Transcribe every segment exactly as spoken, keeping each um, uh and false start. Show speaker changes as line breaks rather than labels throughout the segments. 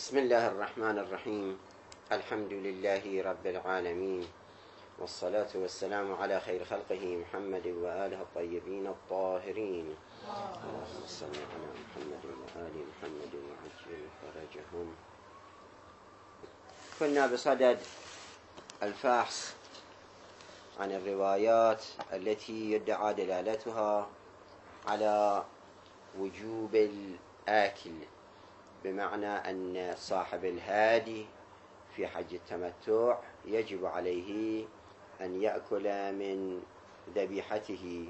بسم الله الرحمن الرحيم. الحمد لله رب العالمين، والصلاة والسلام على خير خلقه محمد وآله الطيبين الطاهرين. اللهم صل على محمد وآل محمد وعجل فرجهم. كنا بصدد الفحص عن الروايات التي يدعى دلالتها على وجوب الآكل، بمعنى أن صاحب الهادي في حج التمتع يجب عليه أن يأكل من ذبيحته،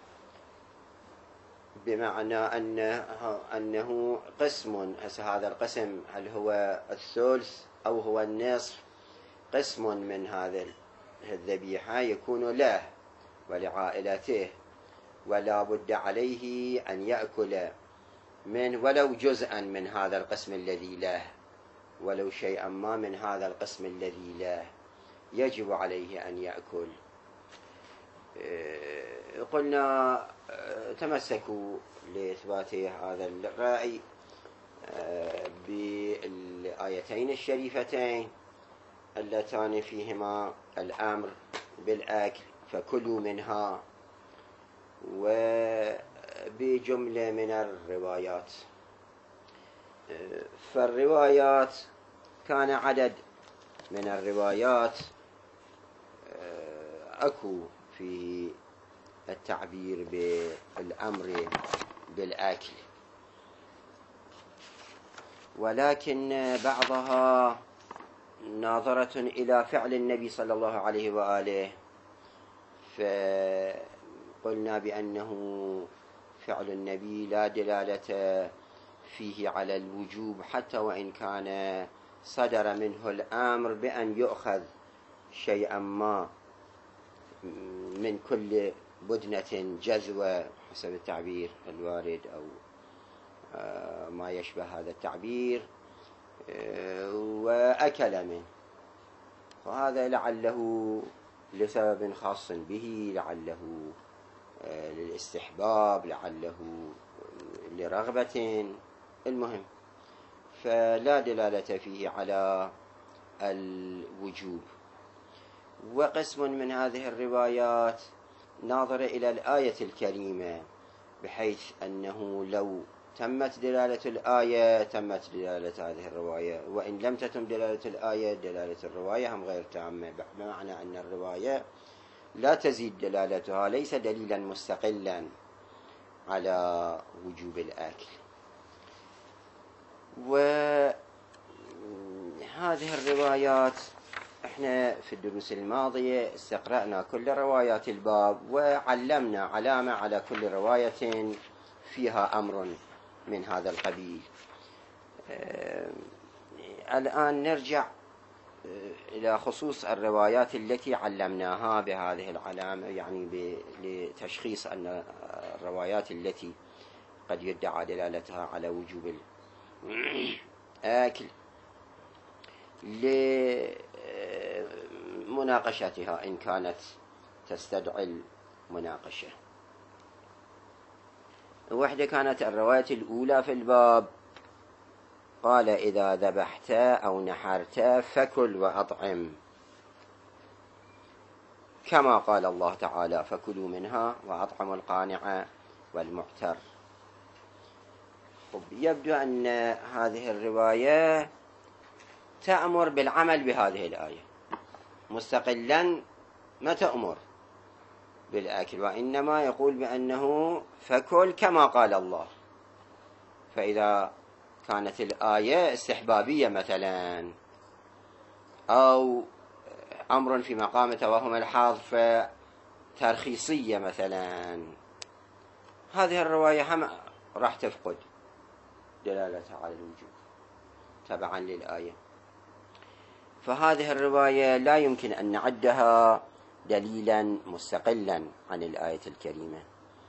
بمعنى أنه, أنه قسم. هذا القسم هل هو الثلث أو هو النصف؟ قسم من هذا الذبيحة يكون له ولعائلته، ولا بد عليه أن يأكل من ولو جزءا من هذا القسم الذي له، ولو شيئا ما من هذا القسم الذي له يجب عليه أن يأكل. قلنا تمسكوا لإثبات هذا الرأي بالآيتين الشريفتين اللتان فيهما الأمر بالأكل، فكلوا منها، وبجملة من الروايات. فالروايات كان عدد من الروايات أكو في التعبير بالأمر بالأكل، ولكن بعضها ناظرة إلى فعل النبي صلى الله عليه وآله، فقلنا بأنه فعل النبي لا دلالة فيه على الوجوب، حتى وإن كان صدر منه الأمر بأن يؤخذ شيئا ما من كل بدنة جذوة حسب التعبير الوارد أو ما يشبه هذا التعبير، وأكل منه، وهذا لعله لسبب خاص به، لعله للاستحباب، لعله لرغبة، المهم فلا دلالة فيه على الوجوب. وقسم من هذه الروايات ناظر إلى الآية الكريمة، بحيث أنه لو تمت دلالة الآية تمت دلالة هذه الرواية، وإن لم تتم دلالة الآية دلالة الرواية هم غير تامة، بمعنى أن الرواية لا تزيد دلالتها، ليس دليلا مستقلا على وجوب الأكل. وهذه الروايات احنا في الدروس الماضية استقرأنا كل روايات الباب، وعلمنا علامة على كل رواية فيها أمر من هذا القبيل. الآن نرجع إلى خصوص الروايات التي علمناها بهذه العلامة، يعني لتشخيص أن الروايات التي قد يدعى دلالتها على وجوب الأكل لمناقشتها إن كانت تستدعي المناقشة. واحدة كانت الرواية الأولى في الباب، قال: إذا ذبحت أو نحرت فكل وأطعم، كما قال الله تعالى: فكلوا منها وأطعموا القانع والمعتر. يبدو أن هذه الرواية تأمر بالعمل بهذه الآية مستقلا، ما تأمر بالأكل، وإنما يقول بأنه فكل كما قال الله. فإذا كانت الآية استحبابية مثلا، أو أمر في مقام توهم الحظ فترخيصية مثلا، هذه الرواية هم راح تفقد دلالتها على الوجوب تبعا للآية. فهذه الرواية لا يمكن أن نعدها دليلا مستقلا عن الآية الكريمة.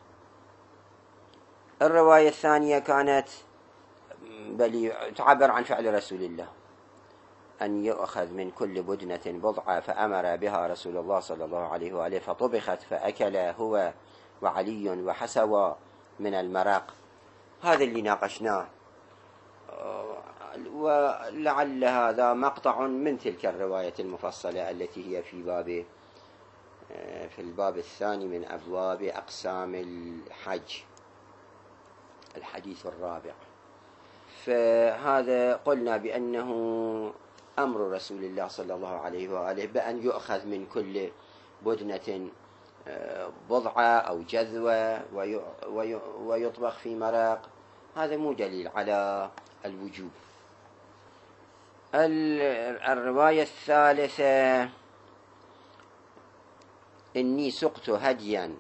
الرواية الثانية كانت بل تعبر عن فعل رسول الله، أن يؤخذ من كل بدنة بضعة، فأمر بها رسول الله صلى الله عليه وآله فطبخت فأكل هو وعلي وحسوى من المرق. هذا اللي ناقشناه ولعل هذا مقطع من تلك الرواية المفصلة التي هي في باب في الباب الثاني من أبواب أقسام الحج، الحديث الرابع. فهذا قلنا بأنه أمر رسول الله صلى الله عليه وآله بأن يؤخذ من كل بدنة بضعة أو جذوة ويطبخ في مرق، هذا مو دليل على الوجوب. الرواية الثالثة: إني سقت هديا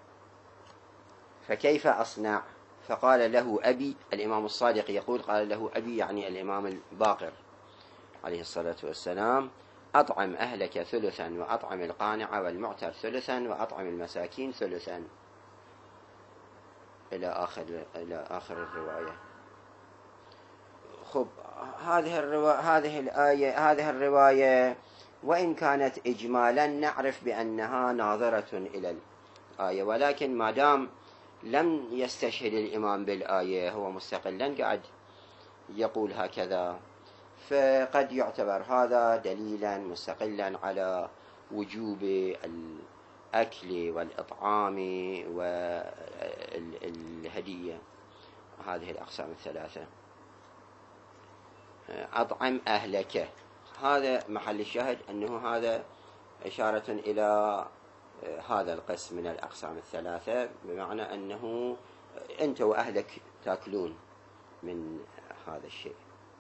فكيف أصنع؟ فقال له أبي، الإمام الصادق يقول قال له أبي يعني الإمام الباقر عليه الصلاة والسلام: أطعم أهلك ثلثا، وأطعم القانع والمعتر ثلثا، وأطعم المساكين ثلثا، إلى آخر إلى آخر الرواية. خب هذه الرواية هذه الآية هذه الرواية وإن كانت إجمالا نعرف بأنها ناظرة إلى الآية، ولكن ما دام لم يستشهد الإمام بالآية، هو مستقلا قاعد يقول هكذا، فقد يعتبر هذا دليلا مستقلا على وجوب الأكل والإطعام والهدية، هذه الأقسام الثلاثة. أطعم أهلك، هذا محل الشاهد أنه هذا إشارة إلى هذا القسم من الأقسام الثلاثة، بمعنى أنه أنت وأهلك تأكلون من هذا الشيء.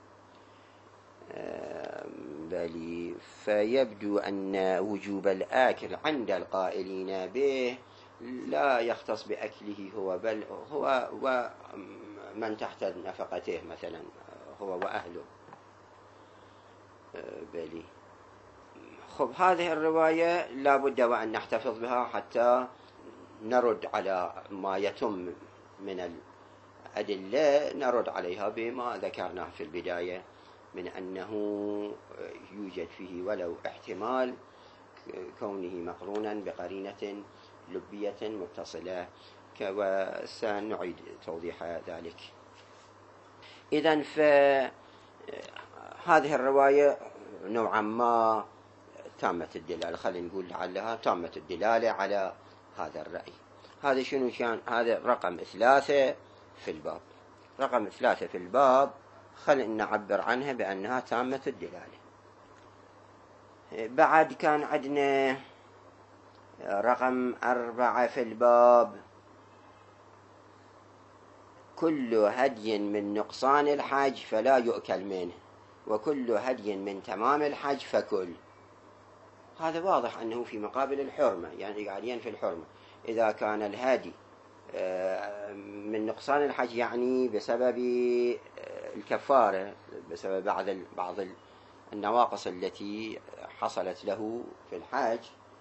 بل فيبدو أن وجوب الآكل عند القائلين به لا يختص بأكله هو، بل هو ومن تحت نفقته، مثلا هو وأهله. بلي خب هذه الرواية لا بد وأن نحتفظ بها حتى نرد على ما يتم من الأدلة، نرد عليها بما ذكرناه في البداية من أنه يوجد فيه ولو احتمال كونه مقرونا بقرينة لبية متصلة، وسنعيد توضيح ذلك. إذن فهذه الرواية نوعا ما تامة الدلالة، خلينا نقول لعلها تامة الدلالة على هذا الرأي. هذا شنو كان؟ هذا رقم ثلاثة في الباب. رقم ثلاثة في الباب خلينا نعبر عنها بأنها تامة الدلالة. بعد كان عندنا رقم أربعة في الباب: كل هدي من نقصان الحج فلا يؤكل منه، وكل هدي من تمام الحج فكل. هذا واضح أنه في مقابل الحرمة، يعني قاعد ينفي الحرمة. إذا كان الهادي من نقصان الحج يعني بسبب الكفارة، بسبب بعض بعض النواقص التي حصلت له في الحج،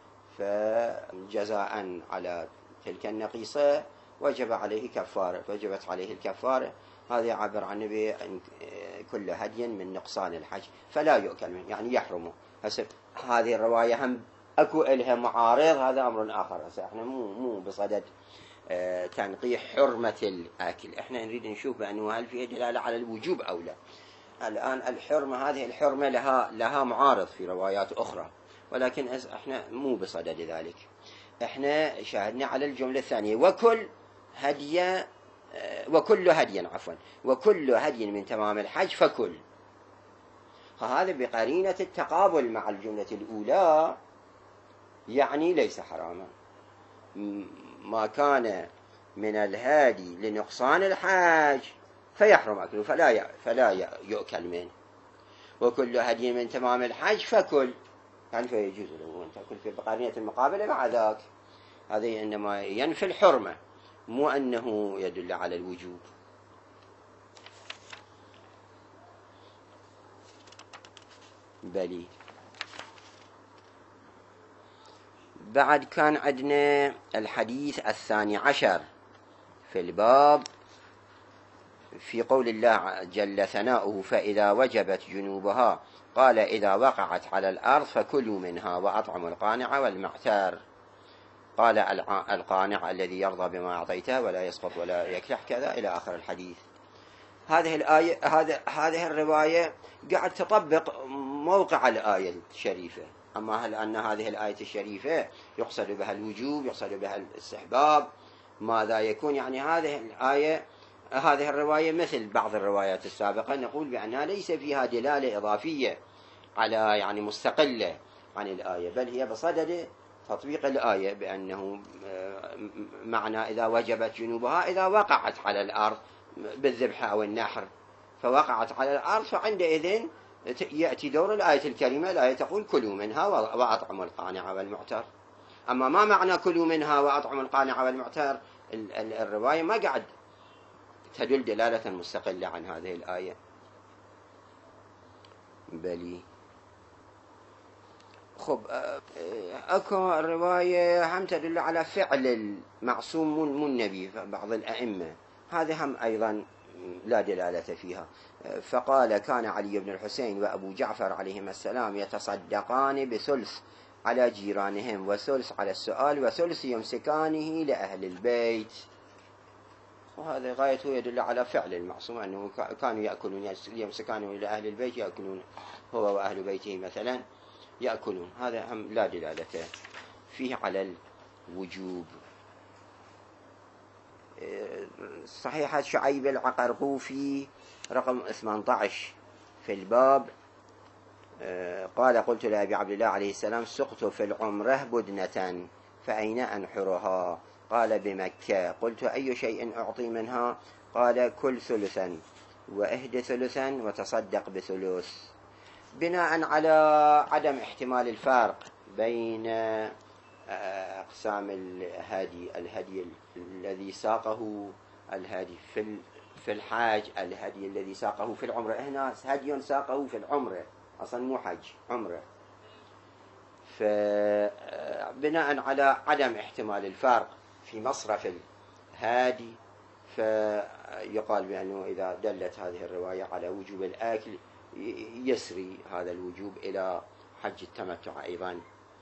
فجزاء على تلك النقيصة وجب عليه كفارة، وجبت عليه الكفارة. هذا يعبر عنه بأن كل هدي من نقصان الحج فلا يؤكل منه، يعني يحرمه. هسه هذه الرواية هم أكو إلها معارض، هذا أمر آخر. هسه احنا مو مو بصدد اه تنقيح حرمة الأكل، احنا نريد نشوف بأنه هل فيه دلالة على الوجوب أو لا. الآن الحرمة، هذه الحرمة لها لها معارض في روايات أخرى، ولكن احنا مو بصدد ذلك. احنا شاهدنا على الجملة الثانية: وكل هدي وكل هدي عفوا وكل هدي من تمام الحج فكل. هذا بقرينة التقابل مع الجملة الأولى، يعني ليس حراما. ما كان من الهادي لنقصان الحج فيحرم أكله، فلا فلا يؤكل منه. وكل هدي من تمام الحج فكل، يعني فيجوز له أن تأكل في بقرينة المقابلة مع ذاك. هذا إنما ينفي الحرمة، مو أنه يدل على الوجوب. بلي بعد كان عندنا الحديث الثاني عشر في الباب في قول الله جل ثناؤه: فإذا وجبت جنوبها قال إذا وقعت على الأرض فكلوا منها وأطعموا القانع والمعتر. قال القانع الذي يرضى بما أعطيته ولا يسقط ولا يكلح كذا، إلى آخر الحديث. هذه الآية هذا هذه الرواية قاعد تطبق موقع الآية الشريفة. أما هل أن هذه الآية الشريفة يقصد بها الوجوب، يقصد بها الاستحباب، ماذا يكون؟ يعني هذه الآية هذه الرواية مثل بعض الروايات السابقة نقول بأنها ليس فيها دلالة إضافية على يعني مستقلة عن الآية، بل هي بصدد تطبيق الآية، بأنه معنى إذا وجبت جنوبها إذا وقعت على الأرض بالذبح أو النحر فوقعت على الأرض، فعندئذ يأتي دور الآية الكريمة. الآية تقول كلوا منها وأطعموا القانع والمعتر. أما ما معنى كلوا منها وأطعموا القانع والمعتر؟ الرواية ما قاعد تدل دلالة مستقلة عن هذه الآية. بلي خب أكو رواية هم تدل على فعل المعصوم من النبي بعض الأئمة، هذا هم أيضا لا دلالة فيها. فقال كان علي بن الحسين وأبو جعفر عليهما السلام يتصدقان بثلث على جيرانهم وثلث على السؤال وثلث يمسكانه لأهل البيت. وهذا غايته يدل على فعل المعصوم، أنه كانوا يأكلون يمسكانه لأهل البيت، يأكلون هو وأهل بيته مثلا يأكلون. هذا هم لا دلالة فيه على الوجوب. صحيحة شعيب العقرقوفي رقم ثمانية عشر في الباب قال قلت لأبي عبد الله عليه السلام سقت في العمرة بدنة فأين أنحرها؟ قال بمكة. قلت أي شيء أعطي منها؟ قال كل ثلثا وإهد ثلثا وتصدق بثلث. بناء على عدم احتمال الفارق بين أقسام الهدي، الهدي الذي ساقه الهدي في في الحاج، الهدي الذي ساقه في العمرة، هنا هدي ساقه في العمرة أصلا مو حج، عمرة. فبناء على عدم احتمال الفارق في مصرف الهادي فيقال بأنه إذا دلت هذه الرواية على وجوب الأكل يسري هذا الوجوب إلى حج التمتع أيضا.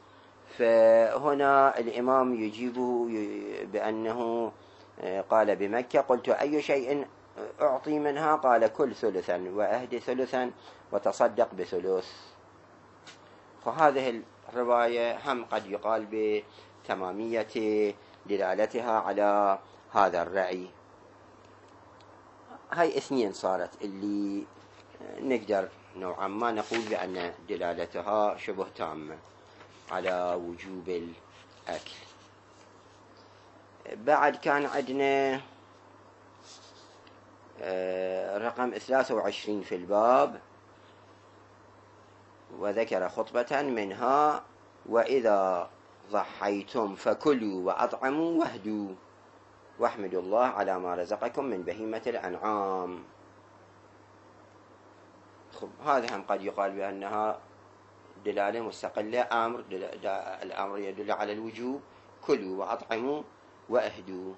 فهنا الإمام يجيبه بأنه قال بمكة. قلت أي شيء أعطي منها؟ قال كل ثلثا وأهدي ثلثا وتصدق بثلث. فهذه الرواية هم قد يقال بتمامية دلالتها على هذا الرأي. هاي اثنين صارت اللي نقدر نوعا ما نقول بأن دلالتها شبه تامة على وجوب الأكل. بعد كان عندنا رقم ثلاثة وعشرين في الباب وذكر خطبة منها وإذا ضحيتم فكلوا وأطعموا واهدوا واحمدوا الله على ما رزقكم من بهيمة الأنعام. هذا هم قد يقال بأنها دلالة مستقلة، أمر الأمر يدل على الوجوب، كلوا وأطعموا وأهدوا.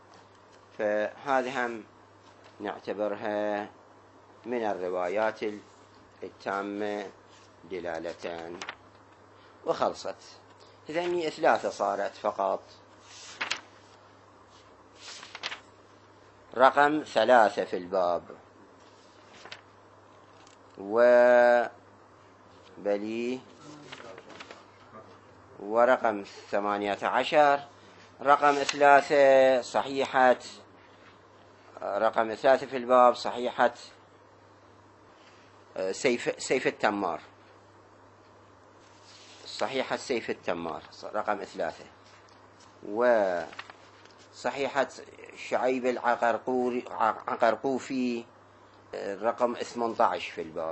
فهذا هم نعتبرها من الروايات التامة دلالتان وخلصت. إذن ثلاثة صارت فقط. رقم ثلاثة في الباب وبلي ورقم ثمانية عشر. رقم ثلاثة صحيحة رقم ثلاثة في الباب صحيحة سيف سيف التمار، صحيحة سيف التمار رقم ثلاثة، وصحيحة شعيب العقرقوفي رقم ثمانية عشر في الباب،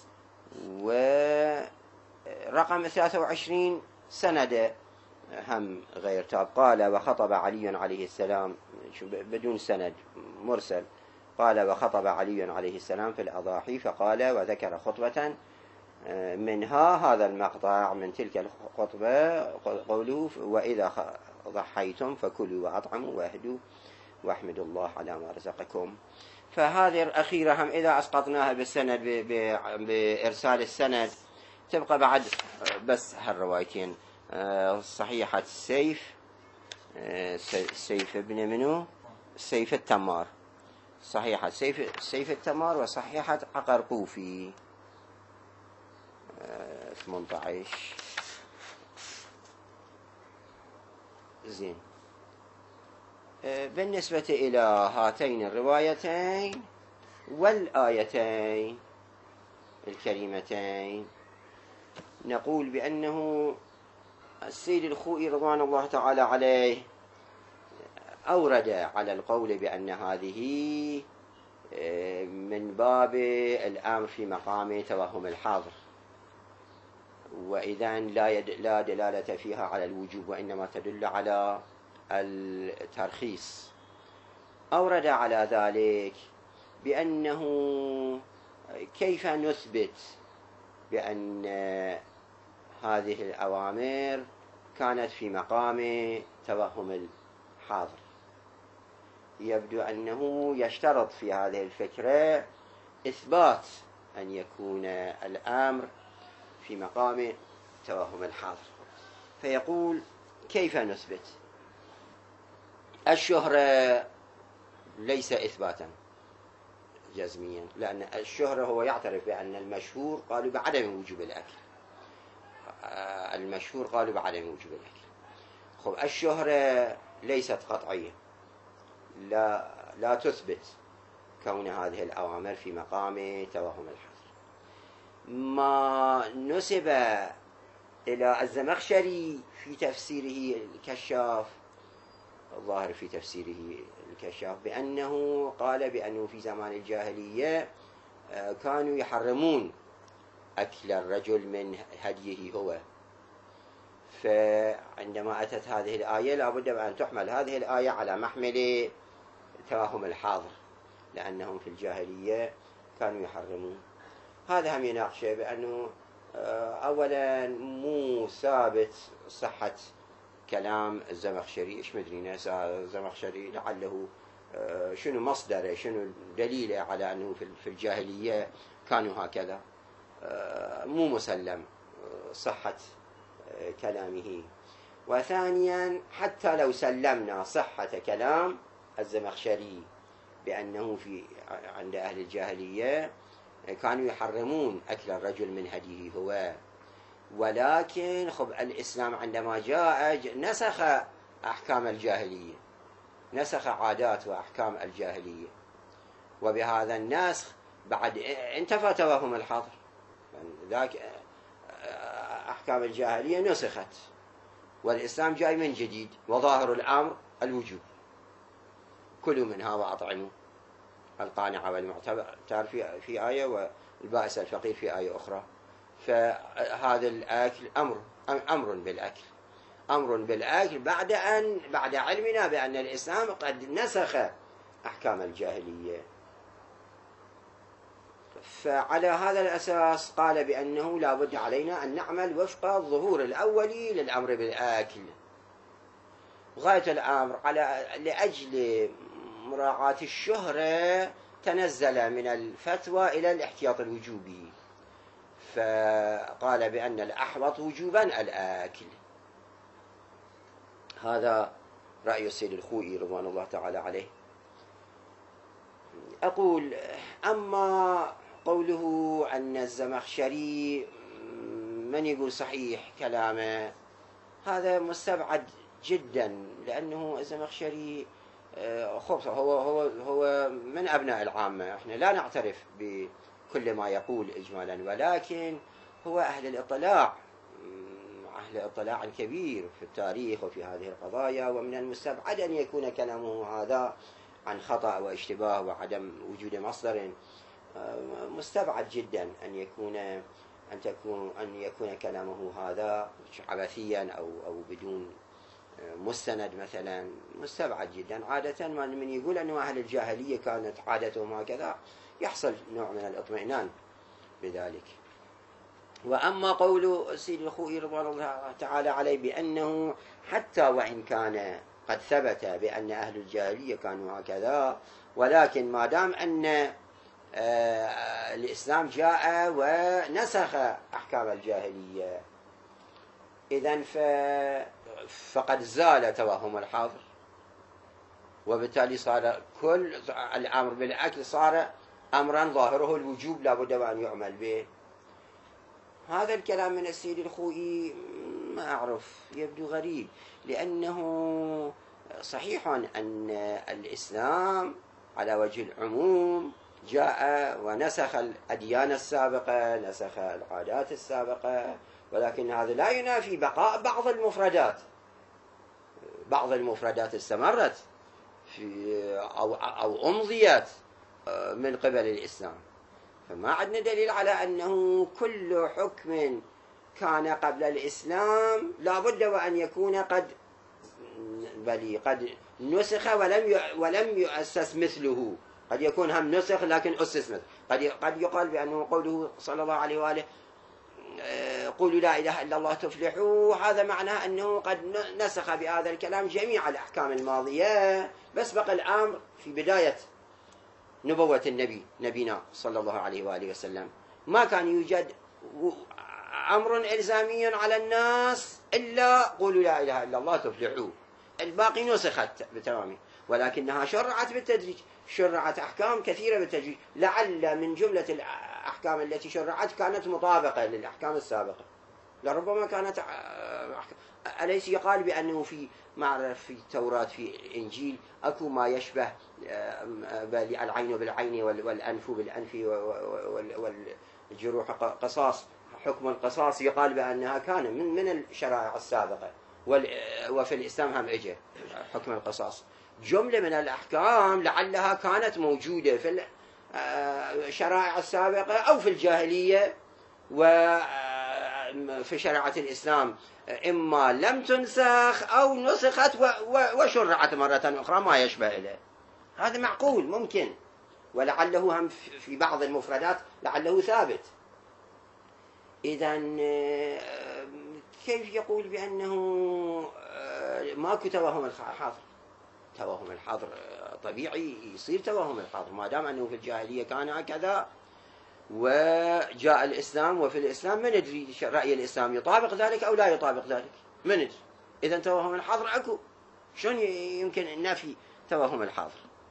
ورقم ثلاثة وعشرين سند هم غير تاب. قال وخطب علي عليه السلام بدون سند مرسل. قال وخطب علي عليه السلام في الأضاحي فقال وذكر خطبة منها هذا المقطع من تلك الخطبة قوله وإذا ضحيتم فكلوا وأطعموا واهدوا واحمدوا الله على ما رزقكم. فهذه الأخيرة هم إذا أسقطناها بالسند بإرسال السند تبقى بعد بس هالروايتين صحيحة السيف سيف ابن منو سيف التمار صحيحة سيف, سيف التمار وصحيحة عقرقوفي. آه ثمانية عشر. زين. آه بالنسبة إلى هاتين الروايتين والآيتين الكريمتين نقول بأنه السيد الخوئي رضوان الله تعالى عليه أورد على القول بأن هذه من باب الأمر في مقام توهم الحاضر، وإذا لا لا دلالة فيها على الوجوب وإنما تدل على الترخيص. أورد على ذلك بأنه كيف نثبت بأن هذه الأوامر كانت في مقام توهم الحاضر. يبدو أنه يشترط في هذه الفكرة إثبات أن يكون الأمر في مقام توهم الحاضر، فيقول كيف نثبت؟ الشهرة ليس إثباتا جزميا، لأن الشهرة هو يعترف بأن المشهور قالوا بعدم وجوب الأكل، المشهور قالوا بعدم وجوب الأكل. خب الشهرة ليست قطعية، لا لا تثبت كون هذه الأوامر في مقام توهم الحظر. ما نسب إلى الزمخشري في تفسيره الكشاف، الظاهر في تفسيره الكشاف، بأنه قال بأنه في زمان الجاهلية كانوا يحرمون أكل الرجل من هديه هو، فعندما أتت هذه الآية لابد أن تحمل هذه الآية على محمل توهم الحاضر، لأنهم في الجاهلية كانوا يحرمون. هذا هم يناقشه بأنه أولا مو ثابت صحة كلام الزمخشري، إيش مدري ناس الزمخشري لعله شنو مصدره، شنو دليله على أنه في الجاهلية كانوا هكذا، مو مسلم صحة كلامه. وثانيا حتى لو سلمنا صحة كلام الزمخشري بأنه في عند أهل الجاهلية كانوا يحرمون أكل الرجل من هديه هو، ولكن خب الإسلام عندما جاء نسخ أحكام الجاهلية، نسخ عادات وأحكام الجاهلية، وبهذا النسخ بعد انتفى توهم الحظر، ذاك أحكام الجاهلية نسخت والإسلام جاي من جديد، وظاهر الأمر الوجوب. كلوا منها وأطعموا القانع والمعتبر في في آية، والبائس الفقير في آية أخرى. فهذا الأكل أمر أمر بالأكل، أمر بالأكل بعد أن بعد علمنا بأن الإسلام قد نسخ أحكام الجاهلية. فعلى هذا الأساس قال بأنه لا بد علينا أن نعمل وفق الظهور الأولي للأمر بالأكل. غاية الأمر على لأجل مراعاة الشهرة تنزل من الفتوى إلى الاحتياط الوجوبي، فقال بأن الأحوط وجوبا الأكل. هذا رأي السيد الخوئي رضوان الله تعالى عليه. أقول أما قوله أن الزمخشري من يقول صحيح كلامه، هذا مستبعد جدا، لأنه الزمخشري خبص هو هو هو من أبناء العامة، احنا لا نعترف بكل ما يقول إجمالا، ولكن هو أهل الإطلاع، أهل اطلاع كبير في التاريخ وفي هذه القضايا، ومن المستبعد أن يكون كلامه هذا عن خطأ واشتباه وعدم وجود مصدر. مستبعد جدا أن يكون أن تكون أن يكون كلامه هذا عبثيا أو أو بدون مستند مثلا، مستبعد جدا. عادة من يقول أن أهل الجاهلية كانت عادتهم هكذا يحصل نوع من الاطمئنان بذلك. وأما قول السيد الخوئي رضوان الله تعالى عليه بأنه حتى وإن كان قد ثبت بأن أهل الجاهلية كانوا هكذا، ولكن ما دام أن الإسلام جاء ونسخ أحكام الجاهلية، إذن فقد زال توهم الحاضر، وبالتالي صار كل الأمر بالأكل صار أمرا ظاهره الوجوب لا بد وأن يعمل به. هذا الكلام من السيد الخوئي ما أعرف، يبدو غريب، لأنه صحيح أن الإسلام على وجه العموم جاء ونسخ الأديان السابقة، نسخ العادات السابقة، ولكن هذا لا ينافي بقاء بعض المفردات. بعض المفردات استمرت في أو, أو أمضيت من قبل الإسلام، فما عندنا دليل على أنه كل حكم كان قبل الإسلام لا بد وأن يكون قد بل قد نسخ ولم ولم يؤسس مثله. قد يكون هم نسخ لكن أسس مثله. قد قد يقال بأنه قوله صلى الله عليه وآله قولوا لا إله إلا الله تفلحوا، هذا معناه أنه قد نسخ بهذا الكلام جميع الأحكام الماضية، بس بقى الأمر في بداية نبوة النبي نبينا صلى الله عليه وآله وسلم ما كان يوجد أمر إلزامي على الناس إلا قولوا لا إله إلا الله تفلحوا، الباقي نسخت بتمامه، ولكنها شرعت بالتدريج، شرعت أحكام كثيرة بالتدريج، لعل من جملة الأحكام التي شرعت كانت مطابقة للأحكام السابقة، لربما كانت أحكام. أليس يقال بأنه في معرف في التوراة في الإنجيل أكو ما يشبه العين بالعين والأنف بالأنف والجروح قصاص، حكم القصاص يقال بأنها كان من من الشرائع السابقة، وفي الإسلام هم إجا حكم القصاص. جملة من الأحكام لعلها كانت موجودة في الشرائع السابقة أو في الجاهلية وفي شريعة الإسلام، إما لم تنسخ أو نسخت وشرعت مرة أخرى ما يشبه إليه. هذا معقول ممكن، ولعله هم في بعض المفردات لعله ثابت. إذن كيف يقول بأنه ماكو توهم الحاضر؟ توهم الحاضر طبيعي يصير توهم الحاضر ما دام أنه في الجاهلية كان هكذا وجاء الإسلام، وفي الإسلام من ندري رأي الإسلام يطابق ذلك أو لا يطابق ذلك، من ندري. إذن توهم الحاضر أكو، شلون يمكن النفي توهم الحاضر؟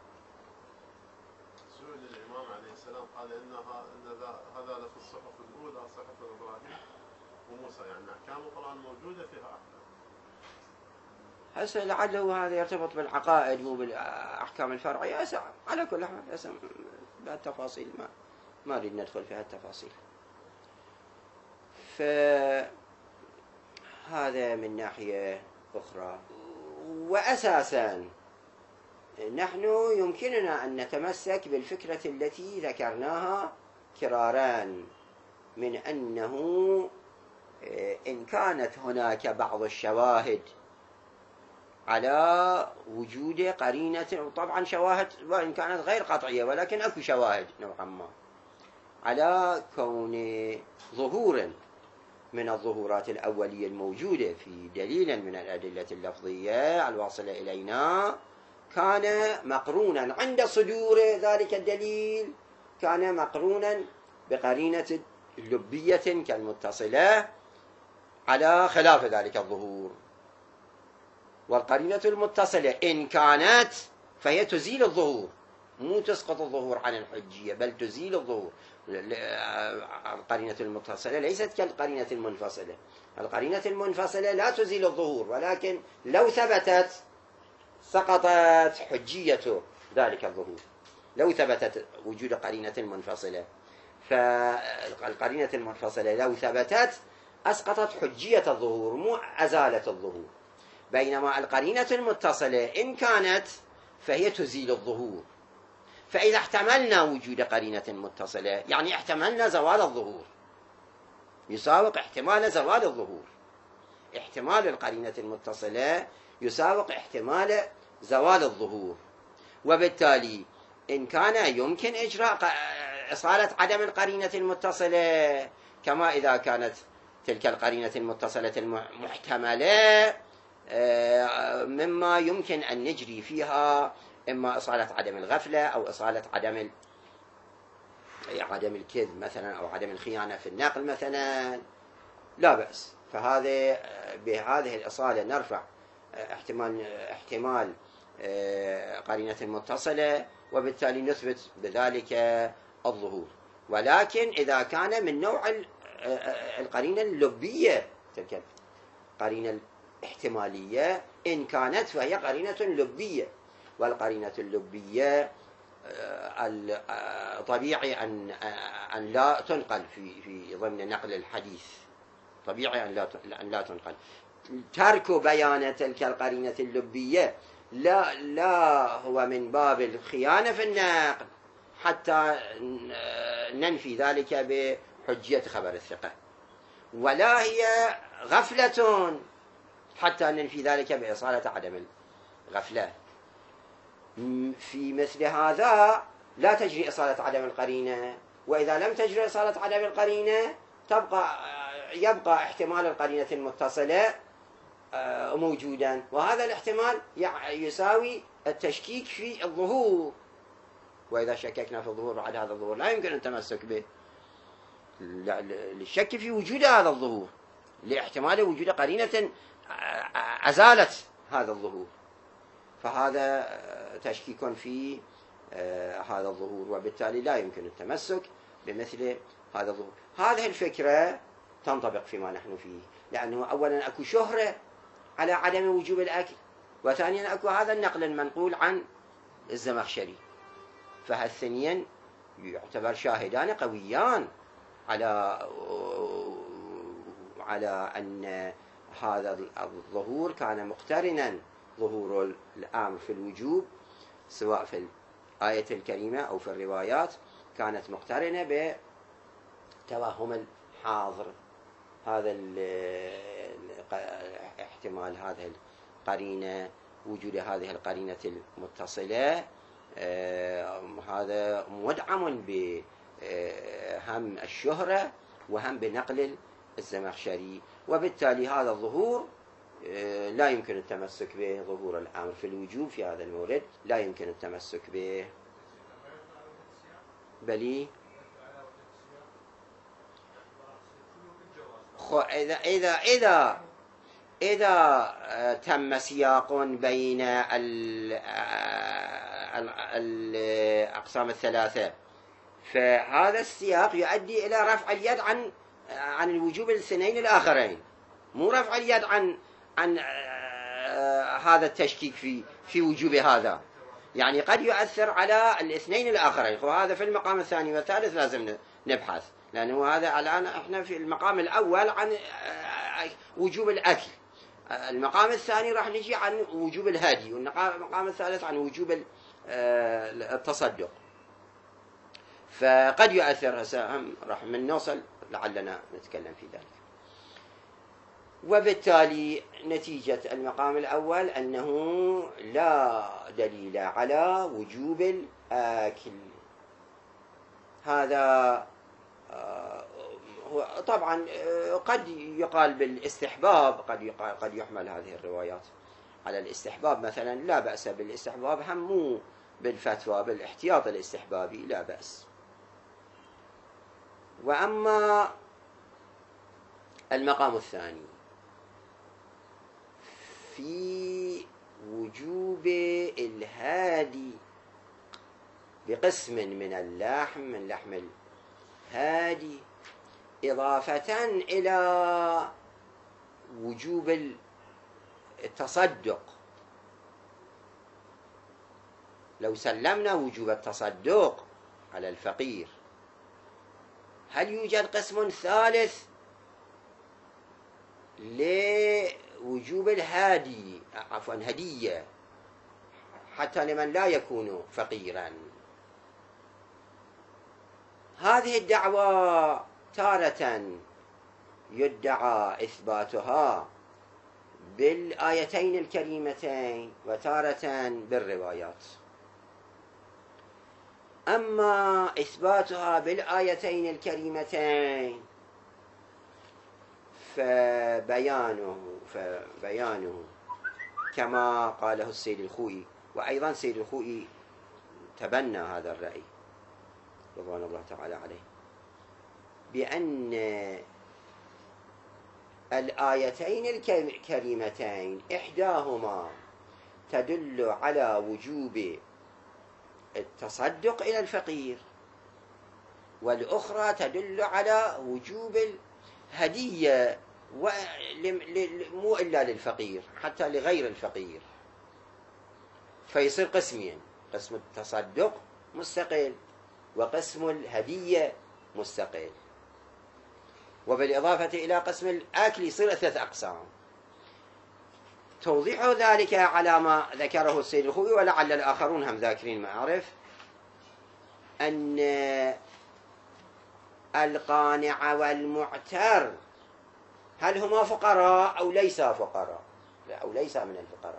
سئل الإمام عليه السلام قال إنها إن هذا لفي الصحف الأولى صحف إبراهيم وموسى، يعني أحكام القرآن موجودة فيها أحكام.
هسه لعله هذا يرتبط بالعقائد مو بالأحكام الفرعية. هسه على كل حال هسه بالتفاصيل ما ما نريد ندخل في هالتفاصيل. فهذا من ناحية أخرى. وأساسا نحن يمكننا أن نتمسك بالفكرة التي ذكرناها كرارا من أنه إن كانت هناك بعض الشواهد على وجود قرينة، طبعا شواهد وإن كانت غير قطعية ولكن أكو شواهد نوعا ما على كون ظهور من الظهورات الأولية الموجودة في دليل من الأدلة اللفظية الواصلة إلينا كان مقرونا عند صدور ذلك الدليل، كان مقرونا بقرينة لبية كالمتصلة على خلاف ذلك الظهور. والقرينة المتصلة إن كانت فهي تزيل الظهور، مو تسقط الظهور عن الحجية بل تزيل الظهور. القرينة المتصلة ليست كالقرينة المنفصلة، القرينة المنفصلة لا تزيل الظهور، ولكن لو ثبتت سقطت حجية ذلك الظهور، لو ثبتت وجود قرينة منفصلة. فالقرينة المنفصلة لو ثبتت أسقطت حجية الظهور مو أزالت الظهور، بينما القرينة المتصلة إن كانت فهي تزيل الظهور. فإذا احتملنا وجود قرينة متصلة يعني احتملنا زوال الظهور، يساوق احتمال زوال الظهور. احتمال القرينة المتصلة يساوق احتمال زوال الظهور، وبالتالي إن كان يمكن إجراء إصالة عدم القرينة المتصلة كما إذا كانت تلك القرينة المتصلة المحتملة مما يمكن أن نجري فيها إما إصالة عدم الغفلة أو إصالة عدم عدم الكذب مثلا أو عدم الخيانة في النقل مثلا، لا بأس. فهذا بهذه الإصالة نرفع احتمال احتمال قرينة متصلة، وبالتالي نثبت بذلك الظهور. ولكن إذا كان من نوع القرينة اللبية، تلك القرينة الاحتمالية إن كانت فهي قرينة لبية، والقرينة اللبية طبيعي أن أن لا تنقل في في ضمن نقل الحديث، طبيعي أن لا أن لا تنقل. ترك بيان تلك القرينة اللبية لا لا هو من باب الخيانة في النقل حتى ننفي ذلك بحجية خبر الثقة، ولا هي غفلة حتى ننفي ذلك بإصالة عدم الغفلة. في مثل هذا لا تجري إصالة عدم القرينة، وإذا لم تجري إصالة عدم القرينة تبقى يبقى احتمال القرينة المتصلة موجودا، وهذا الاحتمال يساوي التشكيك في الظهور. وإذا شككنا في الظهور بعد هذا الظهور لا يمكن التمسك به للشك في وجود هذا الظهور، لاحتمال وجود قرينة أزالت هذا الظهور، فهذا تشكيك في هذا الظهور، وبالتالي لا يمكن التمسك بمثل هذا الظهور. هذه الفكرة تنطبق فيما نحن فيه، لأنه أولا أكو شهرة على عدم وجوب الأكل، وثانيا أكو هذا النقل المنقول عن الزمخشري، فهالثنين يعتبر شاهدان قويان على على أن هذا الظهور كان مقترنا، ظهور الأمر في الوجوب سواء في الآية الكريمة أو في الروايات كانت مقترنة بتوهم الحاضر، هذا احتمال هذه القرينة، وجود هذه القرينة المتصلة، هذا مدعم بهم الشهرة وهم بنقل الزمخشري، وبالتالي هذا الظهور لا يمكن التمسك به، ظهور الأمر في الوجوب في هذا المورد لا يمكن التمسك به. بلي إذا إذا إذا إذا تم سياق بين الأقسام الثلاثة، فهذا السياق يؤدي إلى رفع اليد عن عن الوجوب الاثنين الآخرين، مو رفع اليد عن عن هذا التشكيك في في وجوب هذا، يعني قد يؤثر على الاثنين الآخرين. وهذا في المقام الثاني والثالث لازم نبحث، لأنه هذا الآن احنا في المقام الأول عن وجوب الأكل، المقام الثاني راح نجي عن وجوب الهدي، والمقام الثالث عن وجوب التصدق، فقد يؤثر. هسه هم راح من نوصل لعلنا نتكلم في ذلك. وبالتالي نتيجة المقام الأول أنه لا دليل على وجوب الأكل. هذا هو طبعا قد يقال بالاستحباب، قد يقال قد يحمل هذه الروايات على الاستحباب مثلا، لا بأس بالاستحباب، هم مو بالفتوى، بالاحتياط الاستحبابي لا بأس. وأما المقام الثاني في وجوب الهادي بقسم من اللحم، من لحم الهادي، إضافة إلى وجوب التصدق. لو سلمنا وجوب التصدق على الفقير، هل يوجد قسم ثالث لوجوب الهادي، عفوا هدية، حتى لمن لا يكون فقيرا؟ هذه الدعوة تارة يدعى إثباتها بالآيتين الكريمتين وتارة بالروايات. أما إثباتها بالآيتين الكريمتين فبيانه فبيانه كما قاله السيد الخوئي، وأيضا السيد الخوئي تبنى هذا الرأي رضوان الله تعالى عليه، بأن الآيتين الكريمتين إحداهما تدل على وجوب التصدق إلى الفقير، والأخرى تدل على وجوب الهدية مو إلا للفقير، حتى لغير الفقير. فيصير قسمين: قسم التصدق مستقل، وقسم الهدية مستقل. وبالإضافة إلى قسم الأكل يصير ثلاث أقسام. توضيح ذلك على ما ذكره السيد الخوئي، ولعل الآخرون هم ذاكرين ما أعرف، أن القانع والمعتر هل هما فقراء أو ليسا فقراء؟ لا، أو ليسا من الفقراء.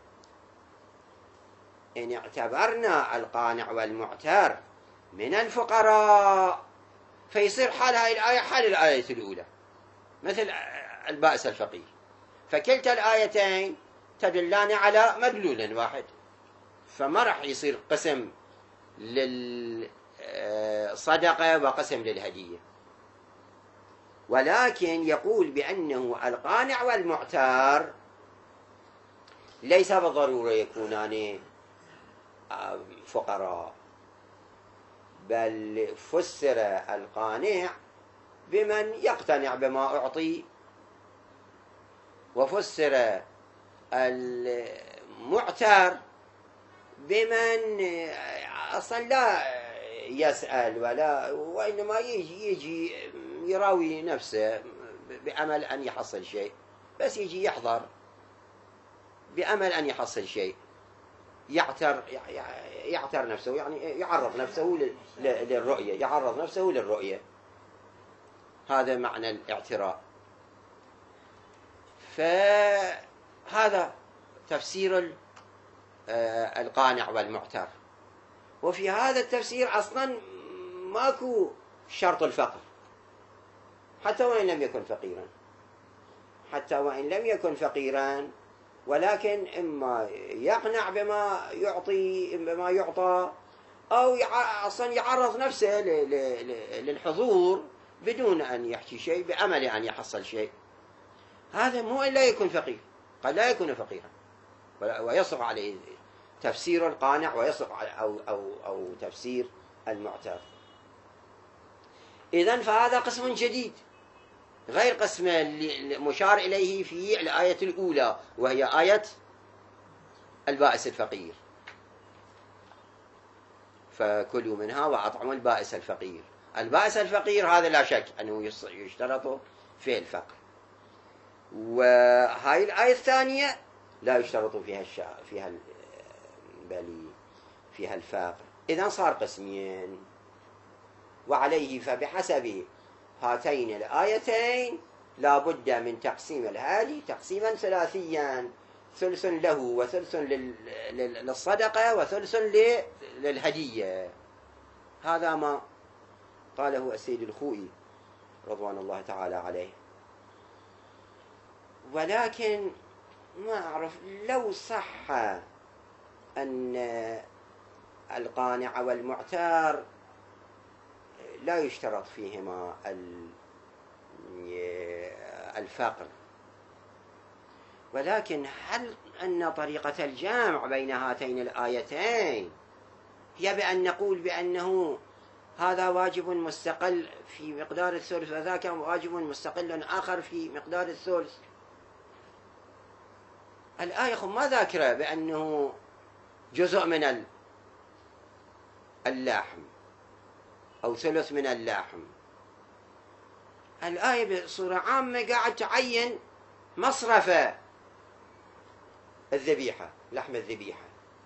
إن اعتبرنا القانع والمعتر من الفقراء فيصير حال هذه الآية حال الآية الأولى، مثل البائس الفقير. فكلتا الآيتين تدلان على مدلول واحد، فما راح يصير قسم للصدقة وقسم للهدية. ولكن يقول بأنه القانع والمعتر ليس بالضرورة يكونان فقراء، بل فسر القانع بمن يقتنع بما أعطي، وفسر المعتر بمن أصلا لا يسأل ولا، وإنما يجي, يجي يراوي نفسه بأمل أن يحصل شيء، بس يجي يحضر بأمل أن يحصل شيء، يعتر يعتر نفسه، يعني يعرض نفسه للرؤية، يعرض نفسه للرؤية. هذا معنى الاعتراء. فهذا تفسير القانع والمعتر. وفي هذا التفسير أصلا ماكو شرط الفقر، حتى وإن لم يكن فقيرا، حتى وإن لم يكن فقيرا، ولكن إما يقنع بما يعطي بما يعطى، أو أصلا يعرض نفسه للحضور بدون أن يحكي شيء، بأمل أن يحصل شيء. هذا مو إلا يكون فقير، قد لا يكون فقيرا، ويصح عليه تفسير القانع، ويصح أو, أو, أو تفسير المعتر. إذن فهذا قسم جديد غير قسم المشار إليه في الآية الأولى، وهي آية البائس الفقير. فكلوا منها وأطعموا البائس الفقير. البائس الفقير هذا لا شك أنه يشترط فيه الفقر، وهاي الآية الثانية لا يشترط فيها الشا... فيها بل فيها الفقر. إذن صار قسمين، وعليه فبحسب هاتين الآيتين لا بد من تقسيم الهادي تقسيما ثلاثيا: ثلث له وثلث لل... للصدقة وثلث للهدية. هذا ما قاله السيد الخوئي رضوان الله تعالى عليه. ولكن ما أعرف لو صح أن القانع والمعتر لا يشترط فيهما الفقر، ولكن هل أن طريقة الجمع بين هاتين الآيتين هي بأن نقول بأنه هذا واجب مستقل في مقدار الثلث، وذاك واجب مستقل آخر في مقدار الثلث؟ الآية ما ذاكرة بأنه جزء من اللحم أو ثلث من اللحم. الآية بصورة عامة قاعد تعين مصرف الذبيحة، لحم الذبيحة،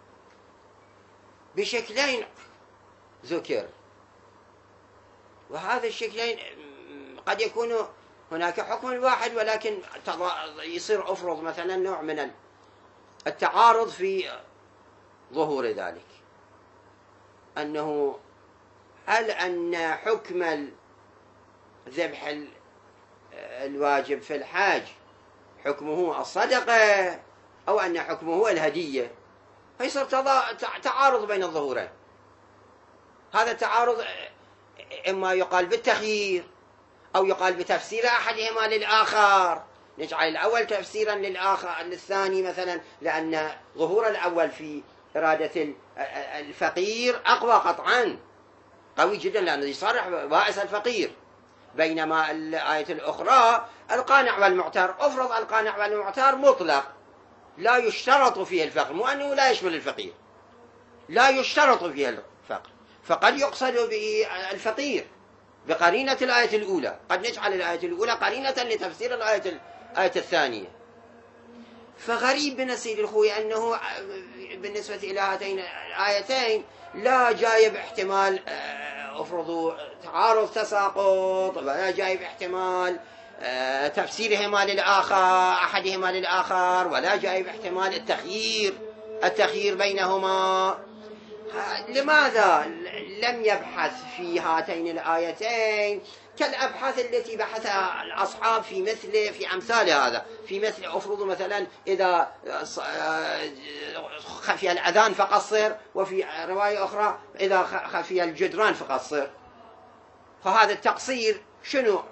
بشكلين ذكر، وهذا الشكلين قد يكون هناك حكم واحد، ولكن يصير أفرض مثلا نوع من التعارض في ظهور ذلك، أنه هل أن حكم الذبح الواجب في الحاج حكمه الصدقة أو أن حكمه الهدية؟ فيصير تعارض بين الظهورين. هذا التعارض إما يقال بالتخيير أو يقال بتفسير أحدهما للآخر، نجعل الأول تفسيرا للآخر للثاني مثلا، لأن ظهور الأول في إرادة الفقير أقوى قطعا، قوي جدا، لأنه يصرح بائس الفقير. بينما الآية الأخرى القانع والمعتر، أفرض القانع والمعتر مطلق لا يشترط فيه الفقر، مو أنه لا يشمل الفقير، لا يشترط فيه الفقر، فقد يقصد به الفقير بقرينة الآية الأولى. قد نجعل الآية الأولى قرينة لتفسير الآية الآية الثانية. فغريب بنا سيد الخوي أنه بالنسبة إلى هاتين الآيتين لا جايب احتمال أفرضوا تعارض تساقط، ولا جايب احتمال تفسيرهما للآخر أحدهما للآخر، ولا جايب احتمال التخيير التخيير بينهما. لماذا لم يبحث في هاتين الآيتين كالأبحاث التي بحثها الأصحاب في مثل في أمثال هذا، في مثل أفرض مثلا إذا خفي الأذان فقصر، وفي رواية أخرى إذا خفي الجدران فقصر. فهذا التقصير شنو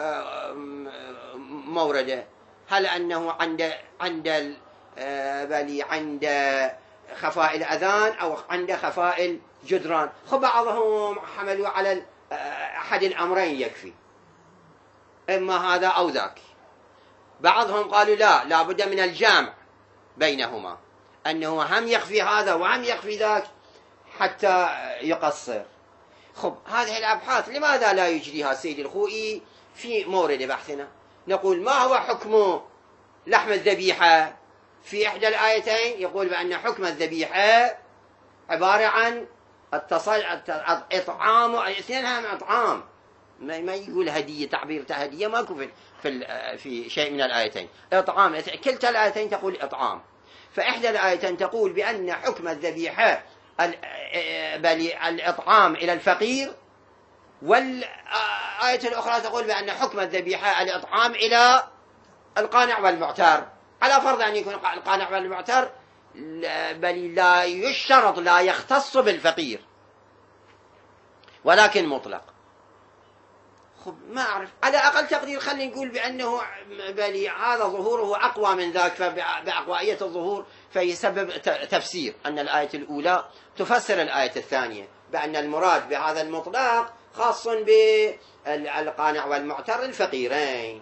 مورده؟ هل أنه عند عند بل عند خفاء الأذان أو عند خفاء الجدران؟ فبعضهم حملوا على أحد الأمرين يكفي، إما هذا أو ذاك. بعضهم قالوا لا، لا بد من الجامع بينهما، أنه هم يخفي هذا وهم يخفي ذاك حتى يقصر. خب هذه الأبحاث لماذا لا يجريها سيد الخوئي في مورد بحثنا؟ نقول ما هو حكم لحم الذبيحة في إحدى الآيتين؟ يقول بأن حكم الذبيحة عبارة عن التصل... إطعام، اثنينهم إطعام، ما يقول هدية، تعبير هدية ماكو في في في شيء من الآيتين. إطعام، كلتا الآيتين تقول إطعام. فإحدى الآيتين تقول بأن حكم الذبيحة بل الإطعام إلى الفقير، والآية الأخرى تقول بأن حكم الذبيحة الإطعام إلى القانع والمعتر، على فرض أن يكون القانع والمعتر بل لا يشترط، لا يختص بالفقير، ولكن مطلق. خب ما أعرف، على أقل تقدير خلينا نقول بأنه بل هذا ظهوره أقوى من ذاك، فبأقوائية الظهور فيسبب تفسير أن الآية الأولى تفسر الآية الثانية، بأن المراد بهذا المطلق خاص بالقانع والمعتر الفقيرين.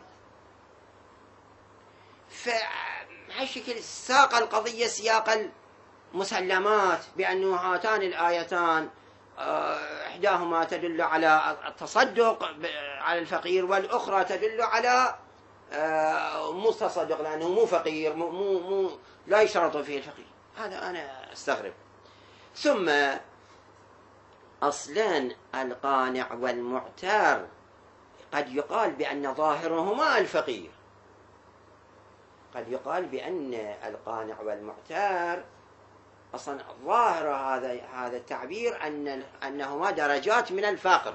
فهالشكل ساق القضية سياق المسلمات بأنه هاتان الآيتان إحداهما تدل على التصدق على الفقير، والأخرى تدل على مو تصدق لأنه مو فقير، مو مو لا يشترط فيه الفقير. هذا أنا أستغرب. ثم أصلا القانع والمعتر قد يقال بأن ظاهرهما الفقير، قد يقال بأن القانع والمعتر أصلا ظاهر هذا هذا التعبير أن أنهما درجات من الفقر.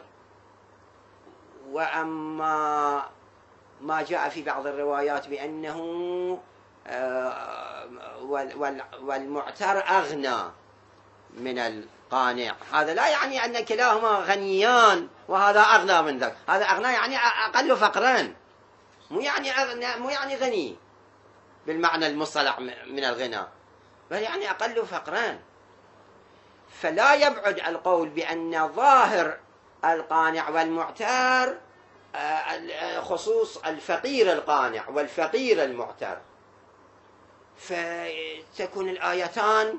وأما ما جاء في بعض الروايات بأنه والمعتر أغنى من القانع، هذا لا يعني أن كلاهما غنيان وهذا أغنى من ذاك، هذا أغنى يعني أقل فقرا، مو يعني أغنى، مو يعني غني بالمعنى المصطلح من الغنى، بل يعني أقل فقرا. فلا يبعد القول بأن ظاهر القانع والمعتر خصوص الفقير القانع والفقير المعتر، فتكون الآيتان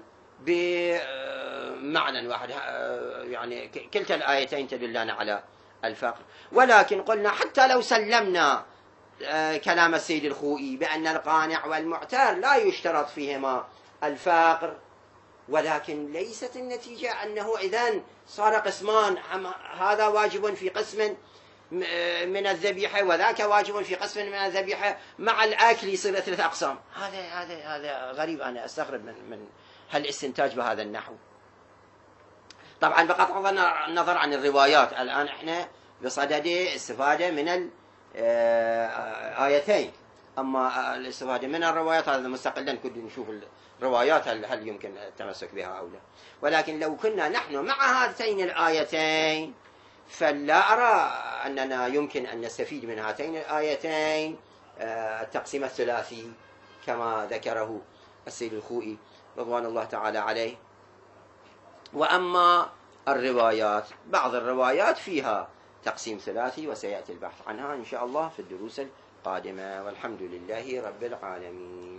بمعنى واحد، يعني كلتا الآيتين تدلان على الفقر. ولكن قلنا حتى لو سلمنا كلام السيد الخوئي بأن القانع والمعتر لا يشترط فيهما الفقر، ولكن ليست النتيجة أنه إذن صار قسمان، هذا واجب في قسم من الذبيحة وذاك واجب في قسم من الذبيحة، مع الأكل يصير ثلاث أقسام. هذا هذا هذا غريب، أنا أستغرب من من هالاستنتاج بهذا النحو. طبعا بقطع النظر عن الروايات، الآن احنا بصدد استفادة من الآيتين، أما الاستفادة من الروايات هذا مستقلا، كنا نشوف الروايات هل, هل يمكن التمسك بها أو لا. ولكن لو كنا نحن مع هاتين الآيتين فلا أرى أننا يمكن أن نستفيد من هاتين الآيتين التقسيم الثلاثي كما ذكره السيد الخوئي رضوان الله تعالى عليه. وأما الروايات، بعض الروايات فيها تقسيم ثلاثي، وسيأتي البحث عنها إن شاء الله في الدروس القادمة، والحمد لله رب العالمين.